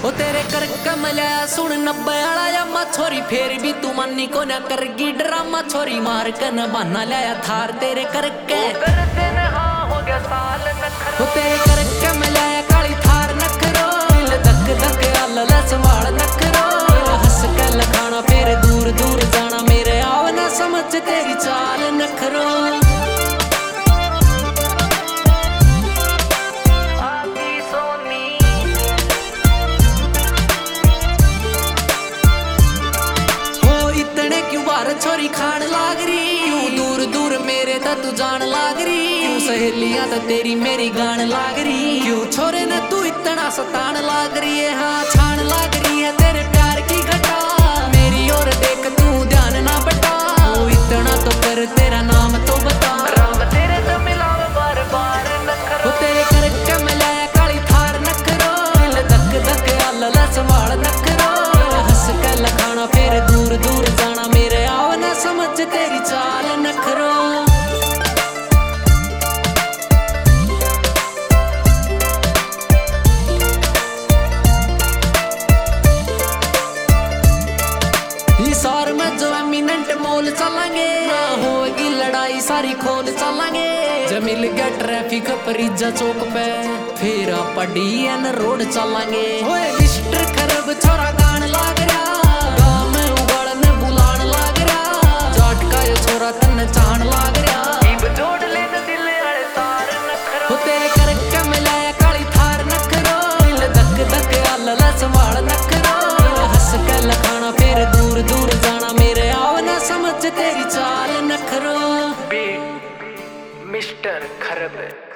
ओ तेरे कर कमला सुन 90 वाला जम्मा छोरी फिर भी तू मनी को ना करगी ड्रामा छोरी मार के न बहाना लाया थार तेरे करके हो गया साल नखरो। ओ तेरे कर कमला काली थार नखरो दिल धक धक अल्ला संभाल नखरो हंस के लखाना फिर दूर दूर जाना मेरे आव ना समझ तेरी चाल नखरो। छोरी खान लाग रही दूर दूर मेरे ता तू जान लाग रही सहेलियां तो तेरी मेरी गान लाग रही क्यों छोरे ने तू इतना सतान लाग रही है। हाँ छान लाग रही है तेरे प्यार की घटा मेरी ओर देख तू ध्यान ना बटा तू इतना तो कर तेरा नाम तो बता राम तेरे तो मिलाव बार बार नखरो। तेरे कर के मिलाया काली थार नखरो दिल धक धक अल्ला संभाल नखरो हंस के लखाना फिर दूर दूर जाना मेरे समझ तेरी चाल नखरो। सार में जो एमिनेंट मोल चलेंगे ना होगी लड़ाई सारी खोल चलेंगे जब मिल गया ट्रैफिक परिजा चौक पे फिर आप DN रोड चलेंगे। ओए मिस्टर खरब छोरा गान लाग रहा गाँव में उगड़ने बुलान लाग रहा जाट का ये छोरा तन चाहन लाग रहा इब जोड़ ले दिल अड़े तार नखरो। तेरे कर के मिलाया काली थार नखरो दिल धक धक अल्ला संभाल नखरो हंस के लखाना फिर दूर दूर जाना मेरे आव ना समझ तेरी चाल नखरो। मिस्टर खरब।